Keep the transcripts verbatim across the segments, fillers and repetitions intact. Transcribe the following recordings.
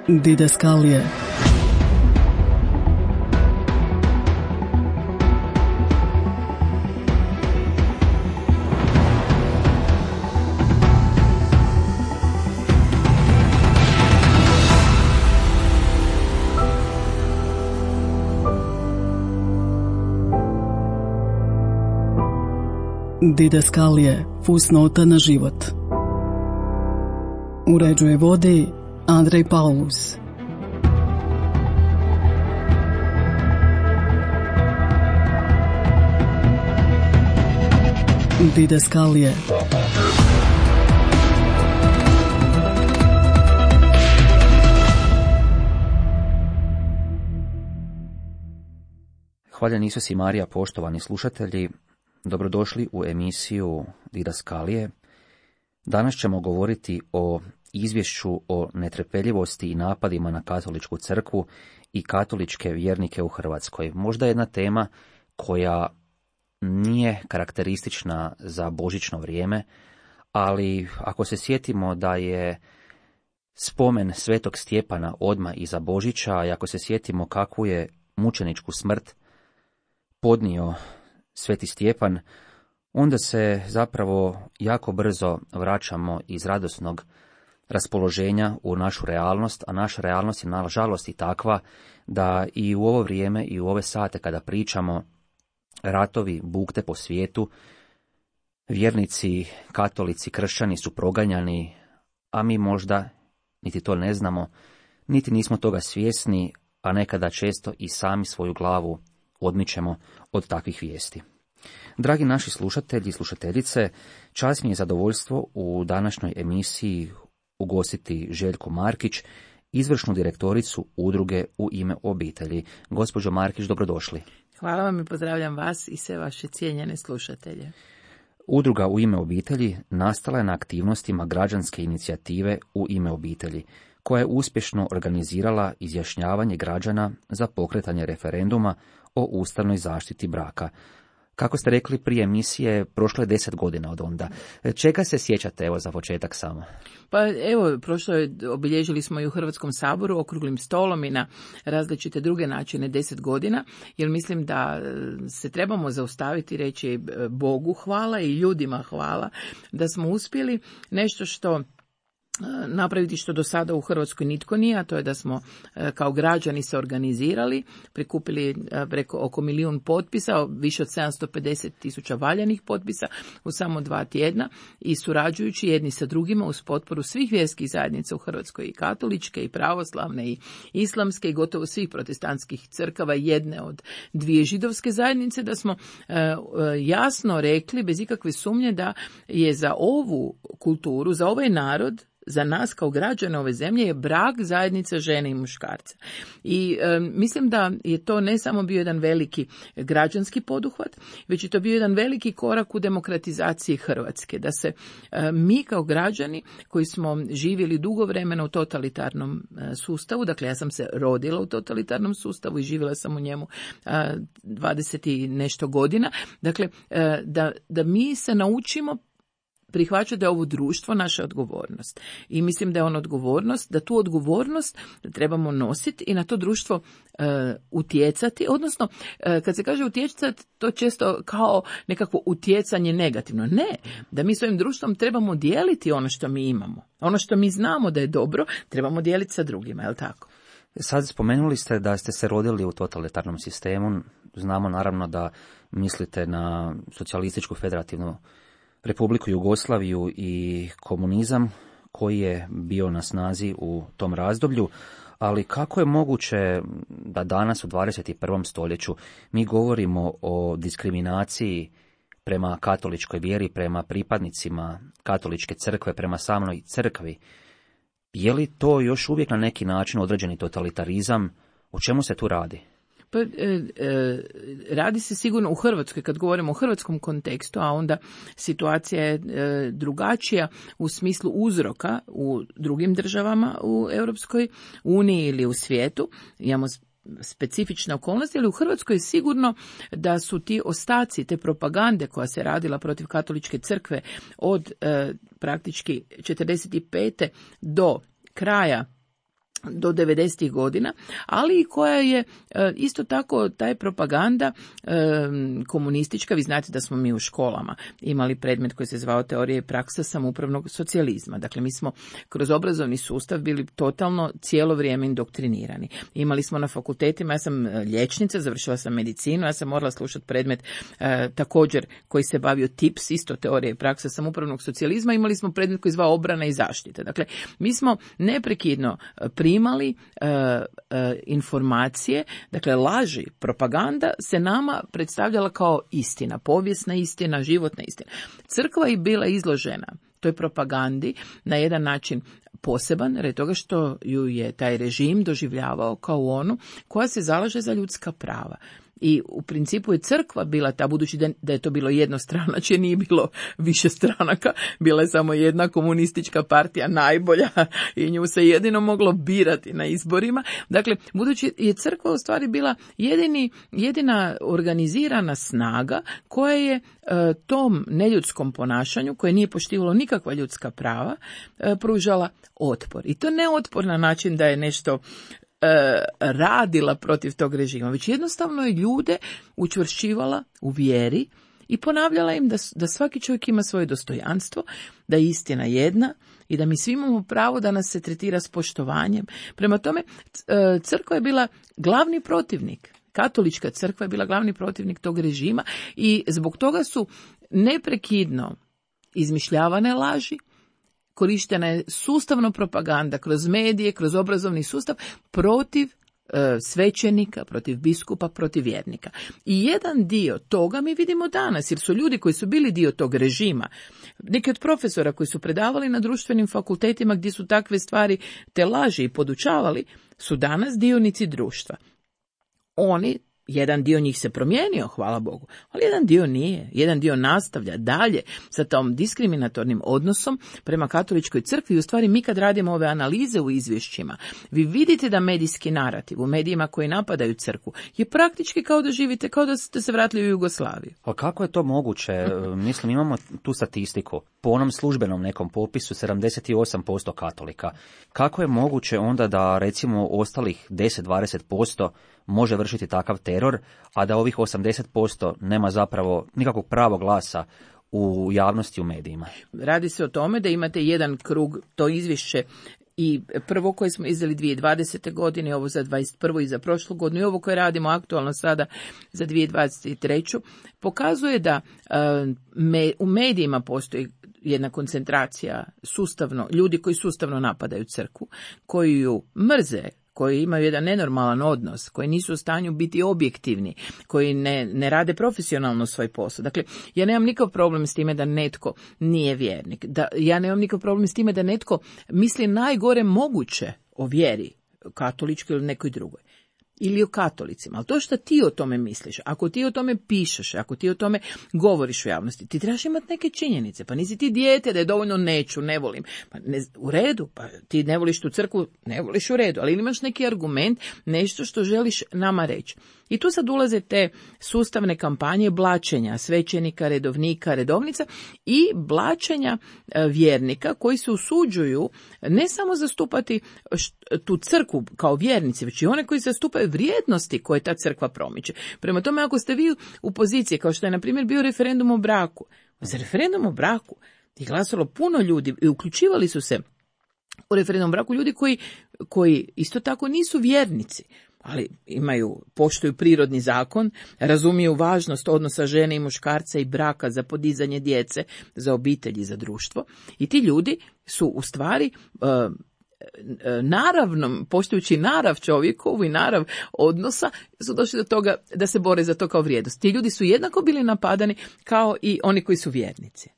Didaskalije. Didaskalije, fusnota na život. Uređuje vodi Andrej Paulus. Didaskalije. Hvaljen Isus i Marija, poštovani slušatelji, dobrodošli u emisiju Didaskalije. Danas ćemo govoriti o izvješću o netrpeljivosti i napadima na katoličku crkvu i katoličke vjernike u Hrvatskoj. Možda jedna tema koja nije karakteristična za božićno vrijeme, ali ako se sjetimo da je spomen svetog Stjepana odmah iza Božića, i ako se sjetimo kakvu je mučeničku smrt podnio sveti Stjepan, onda se zapravo jako brzo vraćamo iz radosnog raspoloženja u našu realnost, a naša realnost je nažalost i takva da i u ovo vrijeme i u ove sate kada pričamo, ratovi bukte po svijetu, vjernici, katolici, kršćani su proganjani, a mi možda niti to ne znamo, niti nismo toga svjesni, a nekada često i sami svoju glavu odmičemo od takvih vijesti. Dragi naši slušatelji i slušateljice, čast mi je zadovoljstvo u današnjoj emisiji ugostiti Željku Markić, izvršnu direktoricu udruge U ime obitelji. Gospođo Markić, dobrodošli. Hvala vam i pozdravljam vas i sve vaše cijenjene slušatelje. Udruga U ime obitelji nastala je na aktivnostima građanske inicijative U ime obitelji, koja je uspješno organizirala izjašnjavanje građana za pokretanje referenduma o ustavnoj zaštiti braka. Kako ste rekli prije emisije, prošlo je deset godina od onda. Čega se sjećate, evo za početak samo? Pa evo, prošlo je, obilježili smo i u Hrvatskom saboru okruglim stolom i na različite druge načine deset godina, jer mislim da se trebamo zaustaviti i reći Bogu hvala i ljudima hvala da smo uspjeli nešto što napraviti što do sada u Hrvatskoj nitko nije, a to je da smo kao građani se organizirali, prikupili preko oko milijun potpisa, više od sedamsto pedeset tisuća valjanih potpisa u samo dva tjedna i surađujući jedni sa drugima uz potporu svih vjerskih zajednica u Hrvatskoj, i katoličke i pravoslavne i islamske i gotovo svih protestantskih crkava, jedne od dvije židovske zajednice, da smo jasno rekli bez ikakve sumnje da je za ovu kulturu, za ovaj narod, za nas kao građane ove zemlje je brak zajednica žene i muškarca. I e, mislim da je to ne samo bio jedan veliki građanski poduhvat, već je to bio jedan veliki korak u demokratizaciji Hrvatske. Da se e, mi kao građani koji smo živjeli dugo vremena u totalitarnom e, sustavu, dakle ja sam se rodila u totalitarnom sustavu i živjela sam u njemu e, dvadeset i nešto godina, dakle e, da, da mi se naučimo prihvaća da je ovo društvo naša odgovornost. I mislim da je on odgovornost, da tu odgovornost trebamo nositi i na to društvo e, utjecati, odnosno e, kad se kaže utjecati, to često kao nekakvo utjecanje negativno. Ne, da mi s ovim društvom trebamo dijeliti ono što mi imamo. Ono što mi znamo da je dobro, trebamo dijeliti sa drugima, je li tako? Sad spomenuli ste da ste se rodili u totalitarnom sistemu. Znamo naravno da mislite na socijalističku federativnu Republiku Jugoslaviju i komunizam koji je bio na snazi u tom razdoblju, ali kako je moguće da danas u dvadeset i prvom stoljeću mi govorimo o diskriminaciji prema katoličkoj vjeri, prema pripadnicima katoličke crkve, prema samoj crkvi? Je li to još uvijek na neki način određeni totalitarizam? O čemu se tu radi? Pa, e, e, radi se sigurno u Hrvatskoj, kad govorimo o hrvatskom kontekstu, a onda situacija je e, drugačija u smislu uzroka u drugim državama u Europskoj uniji ili u svijetu. Imamo specifične okolnosti, ali u Hrvatskoj je sigurno da su ti ostaci, te propagande koja se radila protiv katoličke crkve od e, praktički četrdeset pete do kraja do devedesetih godina, ali i koja je e, isto tako taj propaganda e, komunistička. Vi znate da smo mi u školama imali predmet koji se zvao teorija i praksa samoupravnog socijalizma. Dakle, mi smo kroz obrazovni sustav bili totalno cijelo vrijeme indoktrinirani. Imali smo na fakultetima, ja sam liječnica, završila sam medicinu, ja sam morala slušati predmet e, također koji se bavio T I P S, isto teorija i praksa samoupravnog socijalizma. Imali smo predmet koji zvao obrana i zaštita. Dakle, mi smo neprekidno primali e, e, informacije, dakle laži, propaganda se nama predstavljala kao istina, povijesna istina, životna istina. Crkva je bila izložena toj propagandi na jedan način poseban, radi toga što ju je taj režim doživljavao kao onu koja se zalaže za ljudska prava. I u principu je crkva bila ta, budući da, da je to bilo jednostranačje, nije bilo više stranaka, bila je samo jedna komunistička partija najbolja i nju se jedino moglo birati na izborima. Dakle, budući je crkva u stvari bila jedini, jedina organizirana snaga koja je e, tom neljudskom ponašanju, koje nije poštivalo nikakva ljudska prava, e, pružala otpor. I to ne otpor na način da je nešto E, radila protiv tog režima, već jednostavno je ljude učvršćivala u vjeri i ponavljala im da, da svaki čovjek ima svoje dostojanstvo, da je istina jedna i da mi svi imamo pravo da nas se tretira s poštovanjem. Prema tome, crkva je bila glavni protivnik. Katolička crkva je bila glavni protivnik tog režima i zbog toga su neprekidno izmišljavane laži, korištena je sustavno propaganda kroz medije, kroz obrazovni sustav protiv e, svećenika, protiv biskupa, protiv vjernika. I jedan dio toga mi vidimo danas, jer su ljudi koji su bili dio tog režima, neki od profesora koji su predavali na društvenim fakultetima gdje su takve stvari, te laži i podučavali, su danas dionici društva. Oni, jedan dio njih se promijenio, hvala Bogu, ali jedan dio nije. Jedan dio nastavlja dalje sa tom diskriminatornim odnosom prema katoličkoj crkvi. I u stvari mi kad radimo ove analize u izvješćima, vi vidite da medijski narativ u medijima koji napadaju crkvu je praktički kao da živite, kao da ste se vratili u Jugoslaviju. A kako je to moguće? Mislim, imamo tu statistiku. Po onom službenom nekom popisu sedamdeset osam posto katolika. Kako je moguće onda da recimo ostalih deset do dvadeset posto može vršiti takav teror, a da ovih osamdeset posto nema zapravo nikakvog pravog glasa u javnosti, u medijima? Radi se o tome da imate jedan krug, to izvješće i prvo koje smo izdali dvije tisuće dvadesete godine, ovo za dvadeset prvu i za prošlu godinu i ovo koje radimo aktualno sada za dvije tisuće dvadeset treću, pokazuje da uh, me, u medijima postoji jedna koncentracija sustavno, ljudi koji sustavno napadaju crkvu, koji ju mrze, koji imaju jedan nenormalan odnos, koji nisu u stanju biti objektivni, koji ne, ne rade profesionalno svoj posao. Dakle, ja nemam nikakav problem s time da netko nije vjernik. Da, ja nemam nikakav problem s time da netko misli najgore moguće o vjeri, katoličkoj ili nekoj drugoj. Ili o katolicima, ali to što ti o tome misliš, ako ti o tome pišeš, ako ti o tome govoriš u javnosti, ti trebaš imati neke činjenice, pa nisi ti dijete da je dovoljno neću, ne volim, pa ne, u redu, pa ti ne voliš tu crkvu, ne voliš u redu, ali imaš neki argument, nešto što želiš nama reći. I tu sad ulaze te sustavne kampanje blaćenja svećenika, redovnika, redovnica i blaćenja vjernika koji se usuđuju ne samo zastupati tu crkvu kao vjernici, već i one koji zastupaju vrijednosti koje ta crkva promiče. Prema tome, ako ste vi u poziciji, kao što je na primjer bio referendum o braku, za referendum o braku je glasalo puno ljudi i uključivali su se u referendum o braku ljudi koji, koji isto tako nisu vjernici, ali imaju, poštuju prirodni zakon, razumiju važnost odnosa žene i muškarca i braka za podizanje djece, za obitelj i za društvo. I ti ljudi su u stvari uh, naravno, poštujući narav čovjekovu i narav odnosa, su došli do toga da se bore za to kao vrijednost. Ti ljudi su jednako bili napadani kao i oni koji su vjernici.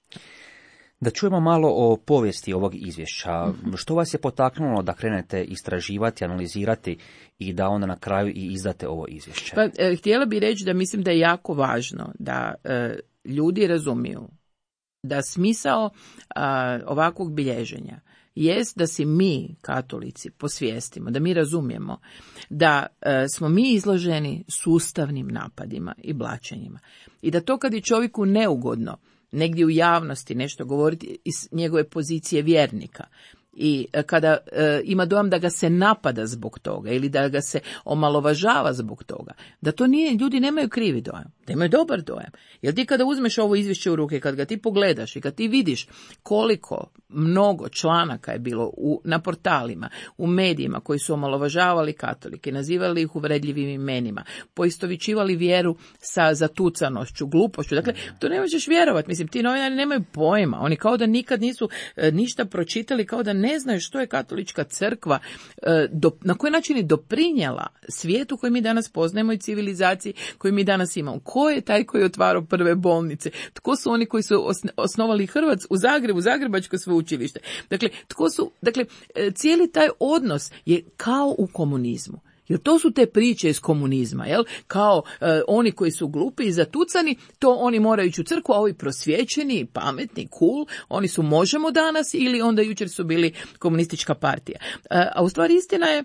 Da čujemo malo o povijesti ovog izvješća. Mm-hmm. Što vas je potaknulo da krenete istraživati, analizirati i da onda na kraju i izdate ovo izvješće? Pa, e, htjela bih reći da mislim da je jako važno da e, ljudi razumiju da smisao a, ovakvog bilježenja jest da si mi, katolici, posvijestimo, da mi razumijemo da e, smo mi izloženi sustavnim napadima i blaćenjima. I da to kad je čovjeku neugodno negdje u javnosti nešto govoriti iz njegove pozicije vjernika i kada e, ima dojam da ga se napada zbog toga ili da ga se omalovažava zbog toga, da to nije, ljudi nemaju krivi dojam, da imaju dobar dojam. Jer ti kada uzmeš ovo izvješće u ruke, kad ga ti pogledaš i kad ti vidiš koliko mnogo članaka je bilo u, na portalima, u medijima koji su omalovažavali katolike, nazivali ih uvredljivim imenima, poistovićivali vjeru sa zatucanošću, glupošću. Dakle, to ne možeš vjerovati. Mislim, ti novinari nemaju pojma. Oni kao da nikad nisu e, ništa pročitali, kao da ne znaju što je katolička crkva, e, do, na koji način je doprinijela svijetu koji mi danas poznajemo i civilizaciji koju mi danas imamo. Ko je taj koji je otvarao prve bolnice? Tko su oni koji su osnovali Hrvatsku u Zagrebu, Zagrebačko sveučilište? Dakle, tko su, dakle, cijeli taj odnos je kao u komunizmu. Jer to su te priče iz komunizma, jel? Kao e, oni koji su glupi i zatucani, to oni moraju ići u crkvu, a ovi prosvjećeni, pametni, cool, oni su možemo danas ili onda jučer su bili komunistička partija. E, a u stvari istina je,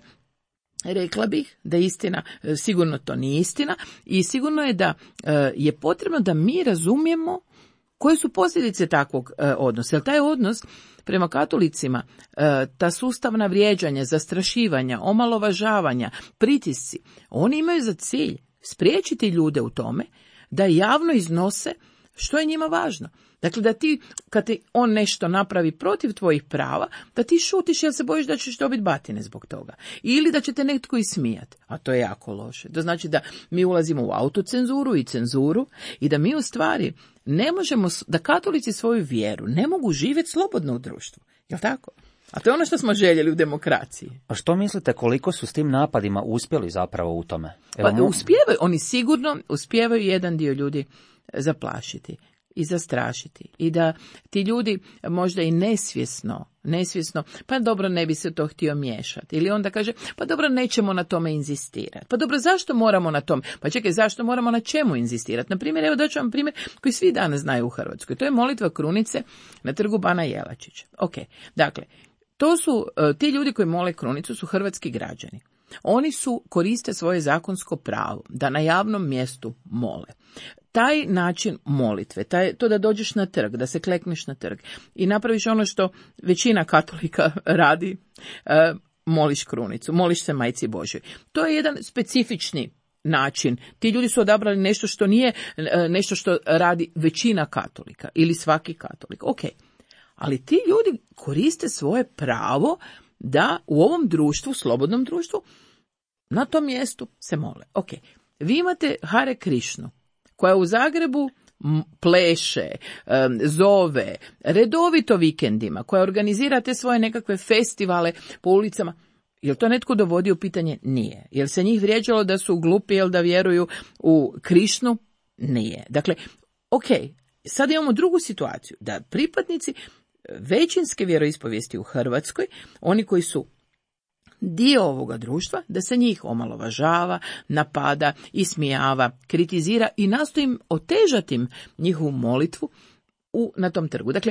rekla bih da istina, sigurno to nije istina i sigurno je da e, je potrebno da mi razumijemo koje su posljedice takvog e, odnosa. Jer taj odnos prema katolicima, e, ta sustavna vrijeđanja, zastrašivanja, omalovažavanja, pritisci, oni imaju za cilj spriječiti ljude u tome da javno iznose što je njima važno. Dakle, da ti, kad ti on nešto napravi protiv tvojih prava, da ti šutiš jer se bojiš da ćeš dobiti batine zbog toga. Ili da će te netko ismijati, a to je jako loše. To znači da mi ulazimo u autocenzuru i cenzuru i da mi u stvari ne možemo, da katolici svoju vjeru ne mogu živjeti slobodno u društvu. Jel' tako? A to je ono što smo željeli u demokraciji. A što mislite, koliko su s tim napadima uspjeli zapravo u tome? Evo, Pa uspijevaju, oni sigurno uspijevaju jedan dio ljudi zaplašiti i zastrašiti. I da ti ljudi možda i nesvjesno, nesvjesno, pa dobro, ne bi se to htio miješati. Ili onda kaže, pa dobro, nećemo na tome inzistirati. Pa dobro, zašto moramo na tome? Pa čekaj, zašto moramo na čemu inzistirati? Na primjer, evo daću vam primjer koji svi danas znaju u Hrvatskoj. To je molitva krunice na trgu Bana Jelačića. Ok, dakle, to su, ti ljudi koji mole krunicu su hrvatski građani. Oni su koriste svoje zakonsko pravo da na javnom mjestu mole. Taj način molitve, taj, to da dođeš na trg, da se klekneš na trg i napraviš ono što većina katolika radi, e, moliš krunicu, moliš se Majci Božjoj. To je jedan specifični način. Ti ljudi su odabrali nešto što nije e, nešto što radi većina katolika ili svaki katolik. Ok, ali ti ljudi koriste svoje pravo da u ovom društvu, slobodnom društvu, na tom mjestu se mole. Ok, vi imate Hare Krišnu, koja u Zagrebu pleše, zove, redovito vikendima, koja organizira te svoje nekakve festivale po ulicama. Je li to netko dovodio u pitanje? Nije. Je li se njih vrijeđalo da su glupi, jel da vjeruju u Krišnu? Nije. Dakle, ok, sad imamo drugu situaciju, da pripadnici većinske vjeroispovijesti u Hrvatskoj, oni koji su dio ovoga društva, da se njih omalovažava, napada, ismijava, kritizira i nastoji otežati im njihovu molitvu u, na tom trgu. Dakle,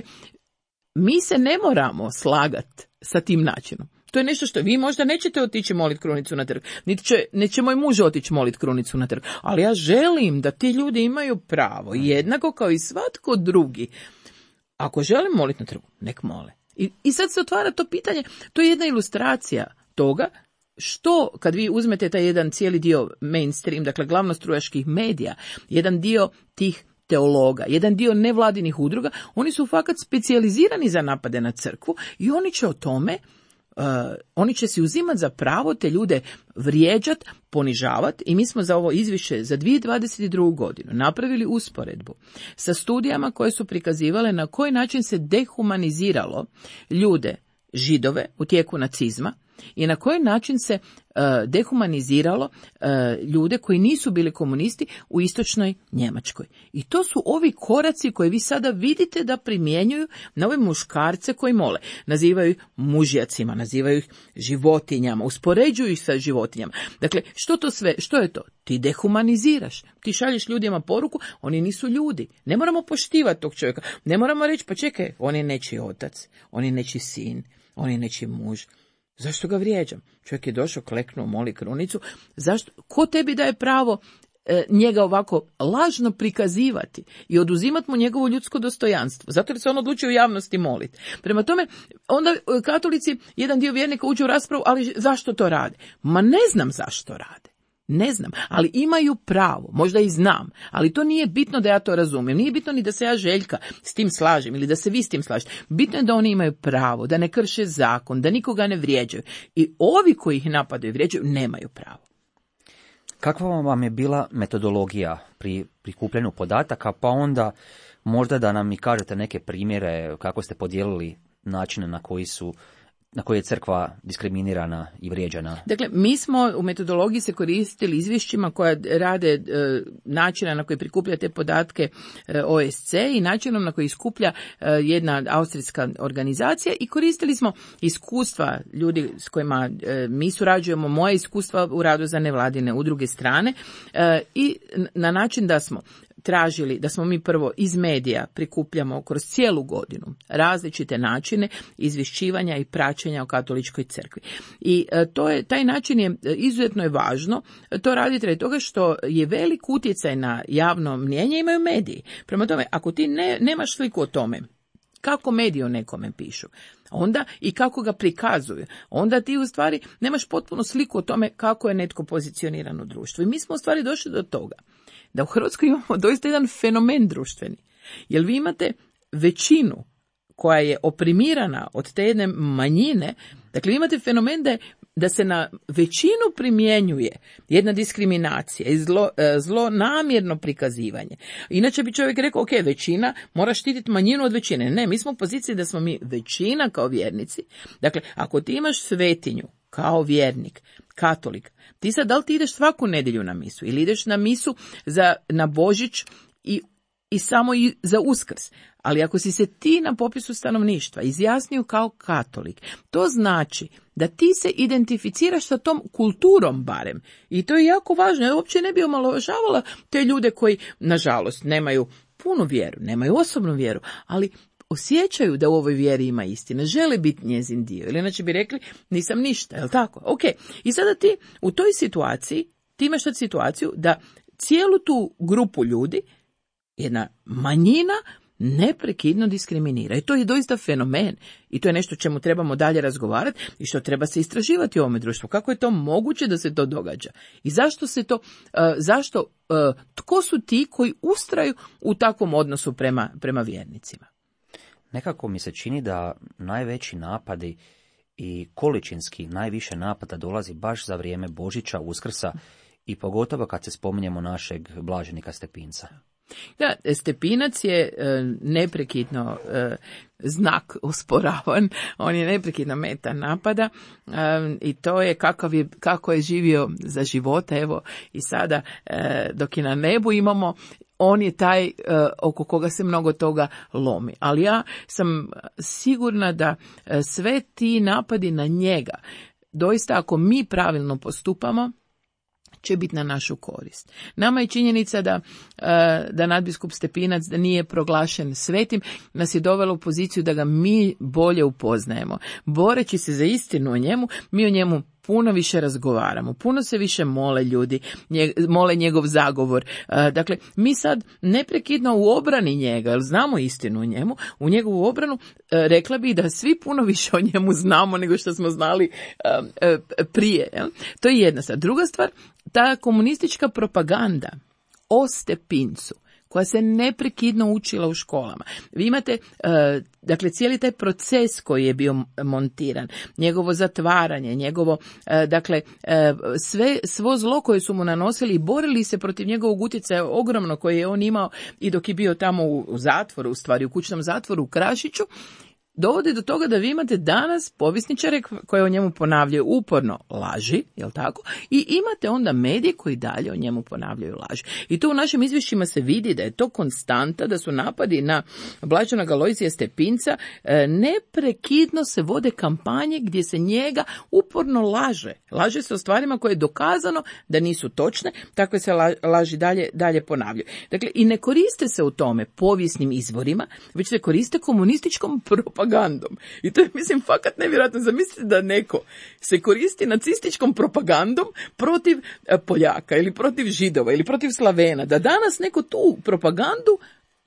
mi se ne moramo slagati sa tim načinom. To je nešto što vi možda nećete otići moliti krunicu na trg, niti će, neće moj muž otići moliti krunicu na trg, ali ja želim da ti ljudi imaju pravo, jednako kao i svatko drugi. Ako želim moliti na trgu, nek mole. I, I sad se otvara to pitanje, to je jedna ilustracija toga što, kad vi uzmete taj jedan cijeli dio mainstream, dakle glavnostrujaških medija, jedan dio tih teologa, jedan dio nevladinih udruga, oni su fakat specijalizirani za napade na crkvu i oni će o tome, uh, oni će si uzimati za pravo te ljude vrijeđat, ponižavat i mi smo za ovo izvješće za dvije tisuće dvadeset drugu. godinu napravili usporedbu sa studijama koje su prikazivale na koji način se dehumaniziralo ljude, Židove, u tijeku nacizma i na koji način se uh, dehumaniziralo uh, ljude koji nisu bili komunisti u istočnoj Njemačkoj. I to su ovi koraci koje vi sada vidite da primjenjuju na ove muškarce koji mole. Nazivaju ih mužjacima, nazivaju ih životinjama, uspoređuju ih sa životinjama. Dakle, što to sve, što je to? Ti dehumaniziraš, ti šalješ ljudima poruku, oni nisu ljudi. Ne moramo poštivati tog čovjeka, ne moramo reći, pa čekaj, on je nečiji otac, on je nečiji sin, on je nečiji muž. Zašto ga vrijeđam? Čovjek je došao, kleknuo, moli krunicu. Zašto? Ko tebi daje pravo njega ovako lažno prikazivati i oduzimati mu njegovo ljudsko dostojanstvo, zato jer se on odlučio u javnosti moliti. Prema tome, onda katolici, jedan dio vjernika uđe u raspravu, ali zašto to rade? Ma ne znam zašto rade. Ne znam, ali imaju pravo, možda i znam, ali to nije bitno da ja to razumijem, nije bitno ni da se ja Željka s tim slažem ili da se vi s tim slažete. Bitno je da oni imaju pravo, da ne krše zakon, da nikoga ne vrijeđaju. I ovi koji ih napadaju i vrijeđaju nemaju pravo. Kakva vam je bila metodologija pri prikupljanju podataka, pa onda možda da nam i kažete neke primjere kako ste podijelili načine na koji su na koji je crkva diskriminirana i vrijeđana? Dakle, mi smo u metodologiji se koristili izvješćima koja rade e, načina na koji prikuplja te podatke e, O S C i načinom na koji skuplja e, jedna austrijska organizacija i koristili smo iskustva ljudi s kojima e, mi surađujemo, moje iskustva u radu za nevladine udruge strane e, i na način da smo tražili da smo mi prvo iz medija prikupljamo kroz cijelu godinu različite načine izvješćivanja i praćenja o katoličkoj crkvi. I to je, taj način je izuzetno je važno, to raditi radi toga što je velik utjecaj na javno mnijenje imaju mediji. Prema tome, ako ti ne, nemaš sliku o tome kako mediji o nekome pišu, onda i kako ga prikazuju, onda ti u stvari nemaš potpuno sliku o tome kako je netko pozicioniran u društvu. I mi smo u stvari došli do toga da u Hrvatskoj imamo doista jedan fenomen društveni. Jer vi imate većinu koja je oprimirana od te jedne manjine, dakle vi imate fenomen da, je, da se na većinu primjenjuje jedna diskriminacija i zlo, zlonamjerno prikazivanje. Inače bi čovjek rekao, ok, većina mora štititi manjinu od većine. Ne, mi smo u poziciji da smo mi većina kao vjernici. Dakle, ako ti imaš svetinju kao vjernik, katolik, ti sad da li ti ideš svaku nedjelju na misu ili ideš na misu za, na Božić i, i samo i za Uskrs. Ali ako si se ti na popisu stanovništva izjasnio kao katolik, to znači da ti se identificiraš sa tom kulturom barem. I to je jako važno. Ja uopće ne bi omalovažavala te ljude koji, nažalost, nemaju punu vjeru, nemaju osobnu vjeru, ali osjećaju da u ovoj vjeri ima istine, žele biti njezin dio. Ili inače bi rekli, nisam ništa, jel tako? Ok. I sada ti u toj situaciji, ti imaš sad situaciju da cijelu tu grupu ljudi, jedna manjina, neprekidno diskriminira. I to je doista fenomen. I to je nešto čemu trebamo dalje razgovarati i što treba se istraživati u ovome društvu. Kako je to moguće da se to događa? I zašto se to, uh, zašto, uh, tko su ti koji ustraju u takvom odnosu prema, prema vjernicima? Nekako mi se čini da najveći napadi i količinski najviše napada dolazi baš za vrijeme Božića, Uskrsa i pogotovo kad se spominjemo našeg blaženika Stepinca. Da, Stepinac je e, neprekidno e, znak osporavan, on je neprekidno meta napada e, i to je, kakav je kako je živio za života, evo i sada e, dok je na nebu imamo, on je taj e, oko koga se mnogo toga lomi. Ali ja sam sigurna da e, sve ti napadi na njega, doista ako mi pravilno postupamo, će biti na našu korist. Nama je činjenica da, da nadbiskup Stepinac da nije proglašen svetim, nas je dovelo u poziciju da ga mi bolje upoznajemo. Boreći se za istinu o njemu, mi o njemu puno više razgovaramo, puno se više mole ljudi, nje, mole njegov zagovor. E, dakle, mi sad neprekidno u obrani njega, jer znamo istinu o njemu, u njegovu obranu e, rekla bi da svi puno više o njemu znamo nego što smo znali e, e, prije. Je. To je jedna stvar. Druga stvar, ta komunistička propaganda o Stepincu, koja se neprekidno učila u školama. Vi imate, uh, dakle, cijeli taj proces koji je bio montiran, njegovo zatvaranje, njegovo, uh, dakle, uh, sve, svo zlo koje su mu nanosili i borili se protiv njegovog utjecaja ogromno koje je on imao i dok je bio tamo u, u zatvoru, u stvari u kućnom zatvoru u Krašiću, dovode do toga da vi imate danas povjesničare koje o njemu ponavljaju uporno laži, jel tako? I imate onda medije koji dalje o njemu ponavljaju laži. I to u našim izvješćima se vidi da je to konstanta, da su napadi na blaženog Alojzija Stepinca, neprekidno se vode kampanje gdje se njega uporno laže. Laže se o stvarima koje je dokazano da nisu točne, takve se laži dalje, dalje ponavljaju. Dakle, i ne koriste se u tome povijesnim izvorima, već se koriste komunističkom propagandom propagandom. I to je, mislim, fakat nevjerojatno. Zamislite da neko se koristi nacističkom propagandom protiv Poljaka ili protiv Židova ili protiv Slavena. Da danas neko tu propagandu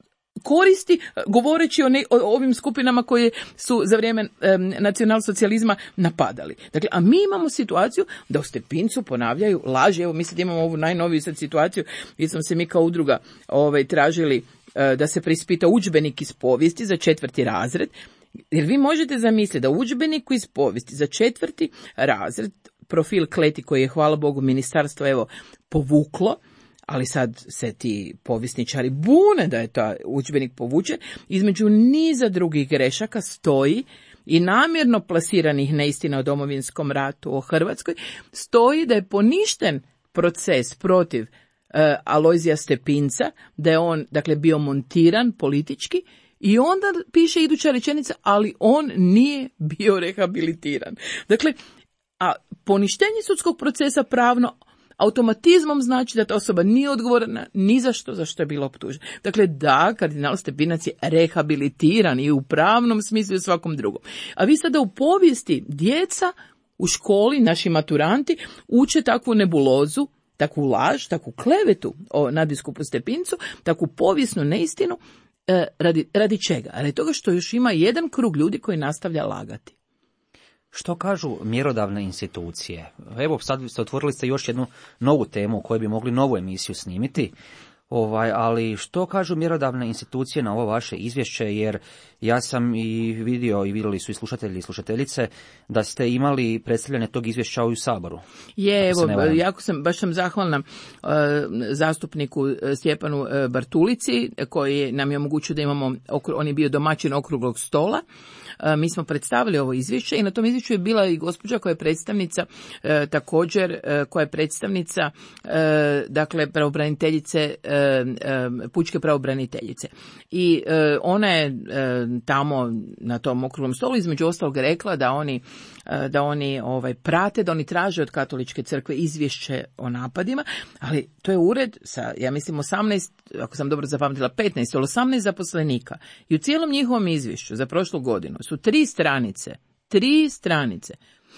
koristi govoreći o, ne, o ovim skupinama koje su za vrijeme um, nacionalsocijalizma napadali. Dakle, a mi imamo situaciju da u Stepincu ponavljaju laži. Evo, mi sad imamo ovu najnoviju sad situaciju gdje smo se mi kao udruga ovaj, tražili uh, da se preispita udžbenik iz povijesti za četvrti razred. Jer vi možete zamisliti da u udžbeniku iz povijesti za četvrti razred, profil Kleti koji je, hvala Bogu, ministarstvo evo povuklo, ali sad se ti povjesničari bune da je ta udžbenik povučen, između niza drugih grešaka stoji i namjerno plasiranih neistina o Domovinskom ratu, o Hrvatskoj, stoji da je poništen proces protiv uh, Alojzija Stepinca, da je on, dakle, bio montiran politički, i onda piše iduća rečenica, ali on nije bio rehabilitiran. Dakle, a poništenje sudskog procesa pravno automatizmom znači da ta osoba nije odgovorna ni za što, za što je bila optužena. Dakle, da, kardinal Stepinac je rehabilitiran i u pravnom smislu i u svakom drugom. A vi sada u povijesti djeca u školi, naši maturanti, uče takvu nebulozu, takvu laž, takvu klevetu o nadbiskupu Stepincu, takvu povijesnu neistinu, eh, radi, radi čega? Radi toga što još ima jedan krug ljudi koji nastavlja lagati. Što kažu mjerodavne institucije? Evo, sad ste otvorili ste još jednu novu temu u kojoj bi mogli novu emisiju snimiti, ovaj, ali što kažu mjerodavne institucije na ovo vaše izvješće, jer ja sam i vidio i vidjeli su i slušatelji i slušateljice da ste imali predstavljanje tog izvješća u Saboru. Je, evo, jako sam, baš sam zahvalna uh, zastupniku uh, Stjepanu uh, Bartulici, koji nam je omogućio da imamo, okru, on je bio domaćin okruglog stola. Mi smo predstavili ovo izvješće i na tom izvješću je bila i gospođa koja je predstavnica e, također, e, koja je predstavnica e, dakle pravobraniteljice, e, e, pučke pravobraniteljice. I e, ona je e, tamo na tom okruglom stolu između ostalog rekla da oni da oni ovaj prate, da oni traže od Katoličke crkve izvješće o napadima, ali to je ured sa, ja mislim, osamnaest, ako sam dobro zapamtila, petnaest ili osamnaest zaposlenika. I u cijelom njihovom izvješću za prošlu godinu su tri stranice, tri stranice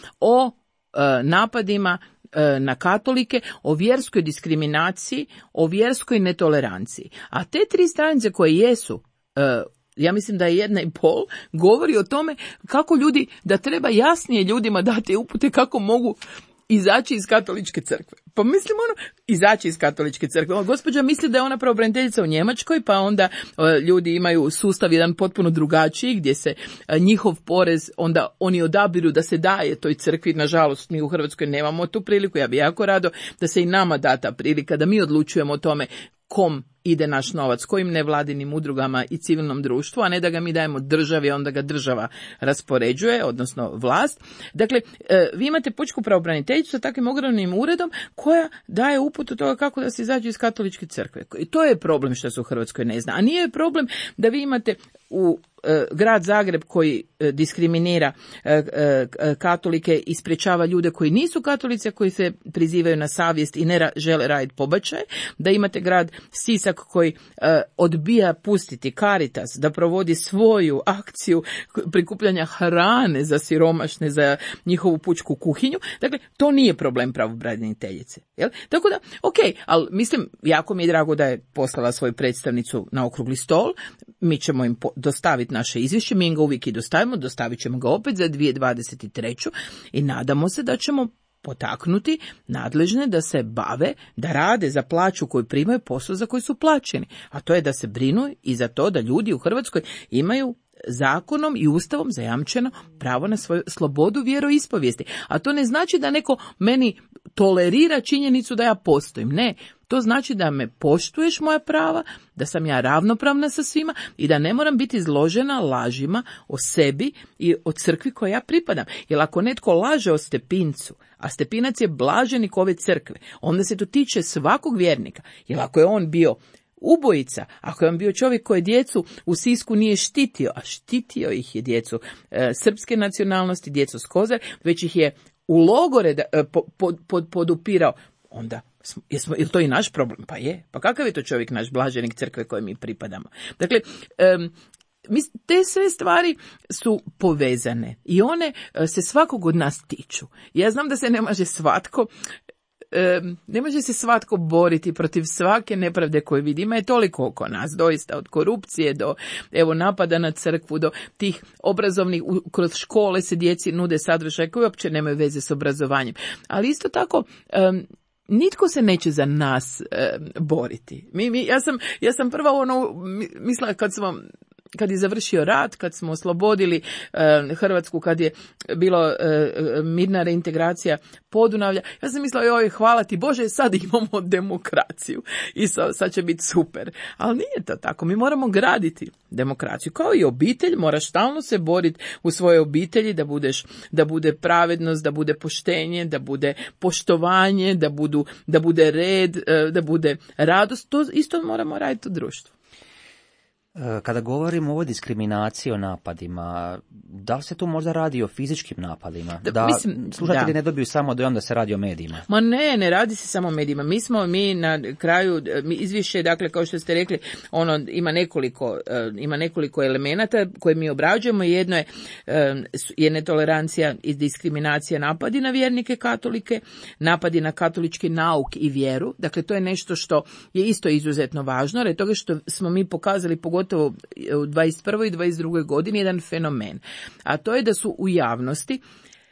o e, napadima e, na katolike, o vjerskoj diskriminaciji, o vjerskoj netoleranciji. A te tri stranice koje jesu e, ja mislim da je jedna i pol, govori o tome kako ljudi, da treba jasnije ljudima dati upute kako mogu izaći iz Katoličke crkve. Pa mislim ono, izaći iz Katoličke crkve. O, gospođa misli da je ona pravobraniteljica u Njemačkoj, pa onda o, ljudi imaju sustav jedan potpuno drugačiji, gdje se a, njihov porez, onda oni odabiru da se daje toj crkvi. Nažalost, mi u Hrvatskoj nemamo tu priliku, ja bih jako rado da se i nama da ta prilika, da mi odlučujemo o tome kom ide naš novac, kojim nevladinim udrugama i civilnom društvu, a ne da ga mi dajemo državi, onda ga država raspoređuje, odnosno vlast. Dakle, vi imate pučku pravobraniteljicu sa takvim ogromnim uredom koja daje uputu toga kako da se izađe iz Katoličke crkve. I to je problem što se u Hrvatskoj ne zna. A nije problem da vi imate u e, grad Zagreb koji e, diskriminira e, e, katolike i sprječava ljude koji nisu katolici, koji se prizivaju na savjest i ne ra- žele raditi pobačaje, da imate grad Sisak koji e, odbija pustiti Caritas da provodi svoju akciju prikupljanja hrane za siromašne, za njihovu pučku kuhinju. Dakle, to nije problem pravobraniteljice. Jel? Tako da, ok, ali mislim, jako mi je drago da je poslala svoju predstavnicu na okrugli stol. Mi ćemo im dostaviti naše izvješće, mi im ga uvijek i dostavimo, dostavit ćemo ga opet za dvije tisuće dvadeset treću i nadamo se da ćemo potaknuti nadležne da se bave, da rade za plaću koju primaju, posao za koji su plaćeni. A to je da se brinu i za to da ljudi u Hrvatskoj imaju zakonom i ustavom zajamčeno pravo na svoju slobodu vjeroispovijesti. A to ne znači da neko meni tolerira činjenicu da ja postojim. Ne, to znači da me poštuješ moja prava, da sam ja ravnopravna sa svima i da ne moram biti izložena lažima o sebi i o crkvi kojoj ja pripadam. Jer ako netko laže o Stepincu, a Stepinac je blaženik ove crkve, onda se to tiče svakog vjernika. Jer ako je on bio ubojica, ako je on bio čovjek koji djecu u Sisku nije štitio, a štitio ih je djecu e, srpske nacionalnosti, djecu s Kozare, već ih je u logore da, e, po, pod, pod, podupirao, onda jesmo, je li to i naš problem? Pa je. Pa kakav je to čovjek naš blaženik crkve kojoj mi pripadamo? Dakle, e, Te sve stvari su povezane i one se svakog od nas tiču. Ja znam da se ne može svatko ne može se svatko boriti protiv svake nepravde koju vidi. Ima je toliko oko nas, doista, od korupcije do evo napada na crkvu, do tih obrazovnih, kroz škole se djeci nude sadržaje koji uopće nemaju veze s obrazovanjem. Ali isto tako, um, nitko se neće za nas um, boriti. Mi, mi, ja, sam, ja sam prva ono, mislila kad smo kad je završio rat, kad smo oslobodili uh, Hrvatsku, kad je bilo uh, mirna reintegracija Podunavlja, ja sam mislila, joj, hvala ti Bože, sad imamo demokraciju i so, sad će biti super. Ali nije to tako, mi moramo graditi demokraciju. Kao i obitelj, moraš stalno se boriti u svojoj obitelji da budeš, da bude pravednost, da bude poštenje, da bude poštovanje, da, budu, da bude red, uh, da bude radost. To isto moramo raditi u društvu. Kada govorimo o ovoj diskriminaciji, o napadima, da li se tu možda radi o fizičkim napadima? Da, da mislim, slušatelji da. ne dobiju samo dojam da se radi o medijima? Ma ne, ne radi se samo o medijima. Mi smo, mi na kraju, mi izvješće, dakle, kao što ste rekli, ono ima nekoliko, ima nekoliko elemenata koje mi obrađujemo. Jedno je, je netolerancija i diskriminacija, napadi na vjernike katolike, napadi na katolički nauk i vjeru. Dakle, to je nešto što je isto izuzetno važno, jer toga što smo mi pokazali, pogotovo u dvadeset prvoj i dvadeset drugoj godini, jedan fenomen. A to je da su u javnosti,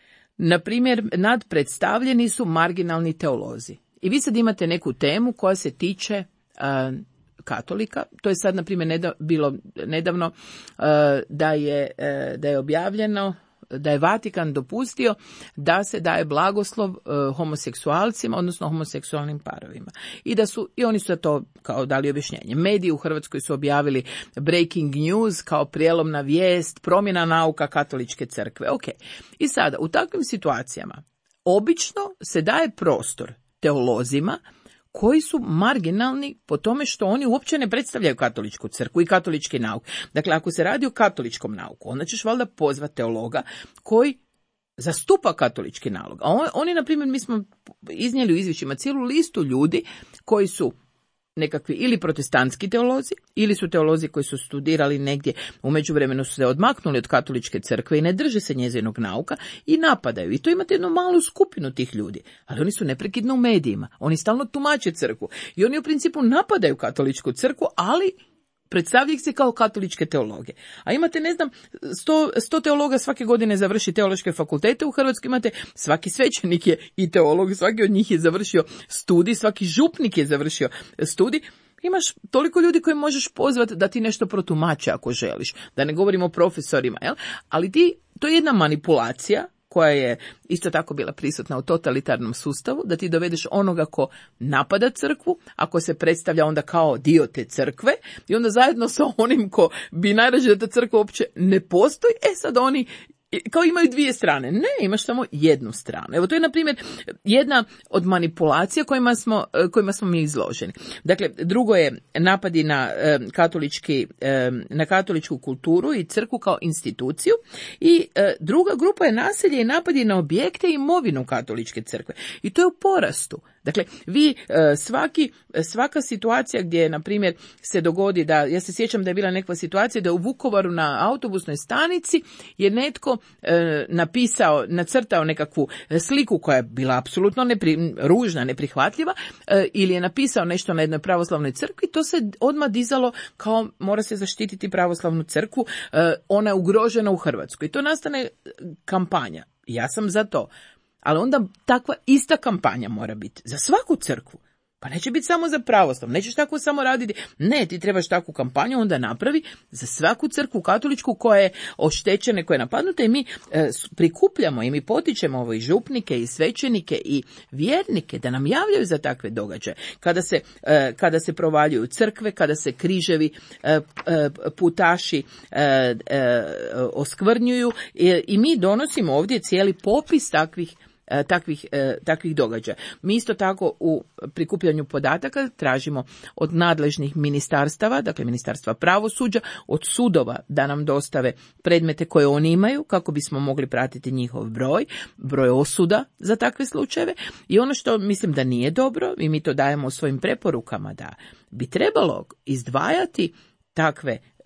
na primjer, nadpredstavljeni su marginalni teolozi. I vi sad imate neku temu koja se tiče uh, katolika. To je sad, na primjer, neda, bilo nedavno uh, da, je, uh, da je objavljeno da je Vatikan dopustio da se daje blagoslov uh, homoseksualcima, odnosno homoseksualnim parovima. I da su, i oni su to kao dali objašnjenje. Mediji u Hrvatskoj su objavili breaking news kao prijelomna vijest, promjena nauka katoličke crkve. Ok. I sada, u takvim situacijama, obično se daje prostor teolozima koji su marginalni po tome što oni uopće ne predstavljaju katoličku crkvu i katolički nauk. Dakle, ako se radi o katoličkom nauku, onda ćeš valjda pozvati teologa koji zastupa katolički nauk. A on, oni, na primjer, mi smo iznijeli u izvješćima cijelu listu ljudi koji su nekakvi ili protestantski teolozi, ili su teolozi koji su studirali negdje, u međuvremenu su se odmaknuli od katoličke crkve i ne drže se njezinog nauka i napadaju. I to imate jednu malu skupinu tih ljudi, ali oni su neprekidno u medijima, oni stalno tumače crkvu i oni u principu napadaju katoličku crkvu, ali predstavljaju se kao katoličke teologe. A imate, ne znam, sto, sto teologa svake godine završi teološke fakultete u Hrvatskoj, imate svaki svećenik je i teolog, svaki od njih je završio studij, svaki župnik je završio studij. Imaš toliko ljudi koje možeš pozvati da ti nešto protumače ako želiš, da ne govorimo o profesorima, jel? Ali ti, to je jedna manipulacija koja je isto tako bila prisutna u totalitarnom sustavu, da ti dovedeš onoga ko napada crkvu, ako se predstavlja onda kao dio te crkve, i onda zajedno sa onim ko bi najrađe da ta crkva uopće ne postoji, e sad oni kao imaju dvije strane. Ne, imaš samo jednu stranu. Evo, to je, na primjer, jedna od manipulacija kojima smo, kojima smo mi izloženi. Dakle, drugo je napadi na katolički, na katoličku kulturu i crkvu kao instituciju, i druga grupa je nasilje i napadi na objekte i imovinu katoličke crkve. I to je u porastu. Dakle, vi svaki, svaka situacija gdje, na primjer, se dogodi da, ja se sjećam da je bila nekakva situacija da u Vukovaru na autobusnoj stanici je netko e, napisao, nacrtao nekakvu sliku koja je bila apsolutno nepri, ružna, neprihvatljiva, e, ili je napisao nešto na jednoj pravoslavnoj crkvi, to se odmah dizalo kao mora se zaštititi pravoslavnu crkvu, e, ona je ugrožena u Hrvatskoj. I to nastane kampanja. Ja sam za to. Ali onda takva ista kampanja mora biti za svaku crkvu. Pa neće biti samo za pravoslav, nećeš tako samo raditi. Ne, ti trebaš takvu kampanju onda napravi za svaku crkvu katoličku koja je oštećena, koja je napadnuta, i mi e, prikupljamo i mi potičemo ovo i župnike i svećenike i vjernike da nam javljaju za takve događaje. Kada se, e, kada se provaljuju crkve, kada se križevi e, e, putaši e, e, oskvrnjuju, e, i mi donosimo ovdje cijeli popis takvih Takvih, takvih događaja. Mi isto tako u prikupljanju podataka tražimo od nadležnih ministarstava, dakle Ministarstva pravosuđa, od sudova da nam dostave predmete koje oni imaju kako bismo mogli pratiti njihov broj, broj osuda za takve slučajeve. I ono što mislim da nije dobro, i mi to dajemo u svojim preporukama, da bi trebalo izdvajati takve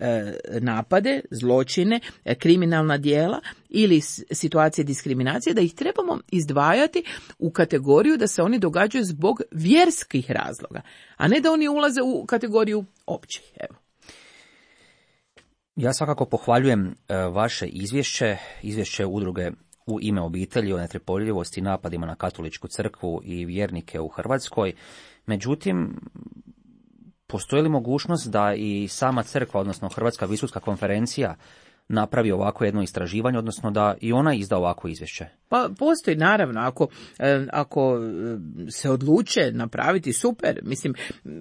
e, napade, zločine, e, kriminalna djela ili situacije diskriminacije, da ih trebamo izdvajati u kategoriju da se oni događaju zbog vjerskih razloga, a ne da oni ulaze u kategoriju općih. Evo. Ja svakako pohvaljujem vaše izvješće, izvješće udruge U ime obitelji o netrpeljivosti i napadima na katoličku crkvu i vjernike u Hrvatskoj. Međutim, postoji li mogućnost da i sama crkva, odnosno Hrvatska biskupska konferencija, napravi ovako jedno istraživanje, odnosno da i ona izda ovako izvješće? Pa postoji, naravno, ako, ako se odluče napraviti, super. Mislim,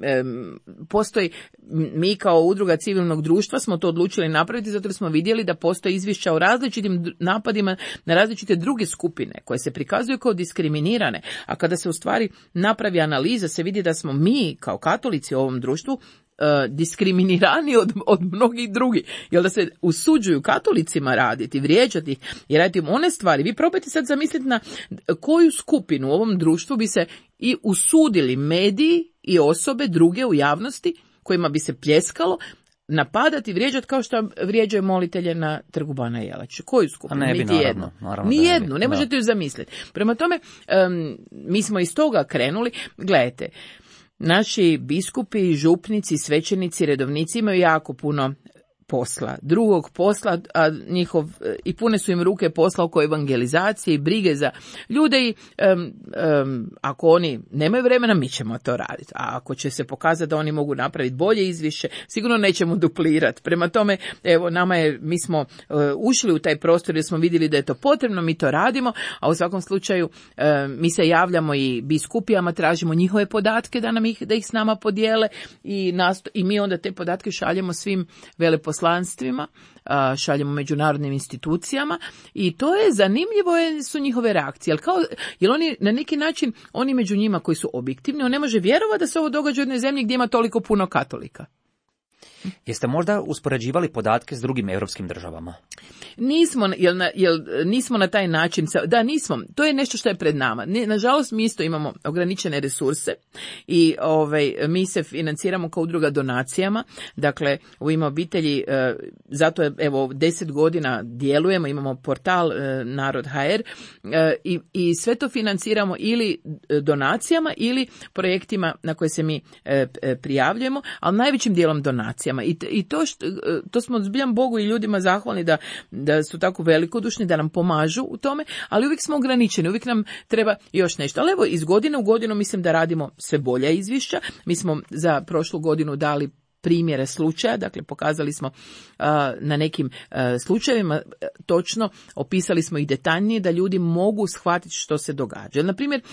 postoji, mi kao udruga civilnog društva smo to odlučili napraviti zato jer smo vidjeli da postoji izvješća o različitim napadima na različite druge skupine koje se prikazuju kao diskriminirane, a kada se u stvari napravi analiza, se vidi da smo mi kao katolici u ovom društvu diskriminirani od, od mnogih drugih, jer da se usuđuju katolicima raditi, vrijeđati i raditi im one stvari. Vi probajte sad zamisliti na koju skupinu u ovom društvu bi se i usudili mediji i osobe druge u javnosti kojima bi se pljeskalo napadati, vrijeđati kao što vrijeđaju molitelje na Trgu Bana Jelačića. Koju skupinu? Ne bi, Niti naravno, jednu. Naravno Ni ne jednu, bi, ne da. možete ju zamisliti. Prema tome, um, mi smo iz toga krenuli. Gledajte, naši biskupi, župnici, svećenici, redovnici imaju jako puno posla, drugog posla, a njihov, i pune su im ruke posla oko evangelizacije i brige za ljude i um, um, ako oni nemaju vremena, mi ćemo to raditi. A ako će se pokazati da oni mogu napraviti bolje izvješće, sigurno nećemo duplirati. Prema tome, evo, nama je, mi smo uh, ušli u taj prostor jer smo vidjeli da je to potrebno, mi to radimo, a u svakom slučaju uh, mi se javljamo i biskupijama, tražimo njihove podatke da nam ih, da ih s nama podijele i, nasto, i mi onda te podatke šaljemo svim veleposlanstvima, šaljemo međunarodnim institucijama i to je zanimljivo je, su njihove reakcije. Jer, kao, jer oni na neki način, oni među njima koji su objektivni, on ne može vjerovati da se ovo događa u jednoj zemlji gdje ima toliko puno katolika. Jeste možda uspoređivali podatke s drugim europskim državama? Nismo, jel, jel, nismo na taj način, da nismo, to je nešto što je pred nama. Nažalost, mi isto imamo ograničene resurse i ovaj, mi se financiramo kao udruga donacijama, dakle u ime obitelji, zato je evo deset godina djelujemo, imamo portal Narod punkt ha er i, i sve to financiramo ili donacijama ili projektima na koje se mi prijavljujemo, ali najvećim dijelom donacijama. I, i to, što, to smo zbiljan Bogu i ljudima zahvalni da, da su tako velikodušni, da nam pomažu u tome, ali uvijek smo ograničeni, uvijek nam treba još nešto. Ali evo, iz godine u godinu mislim da radimo sve bolja izvješća. Mi smo za prošlu godinu dali primjere slučaja, dakle pokazali smo uh, na nekim uh, slučajevima uh, točno, opisali smo ih detaljnije da ljudi mogu shvatiti što se događa. Na primjer,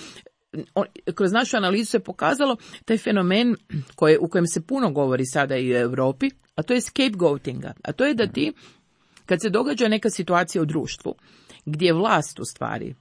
kroz našu analizu se pokazalo taj fenomen koje, u kojem se puno govori sada i u Europi, a to je scapegoatinga. A to je da ti, kad se događa neka situacija u društvu, gdje vlast u stvari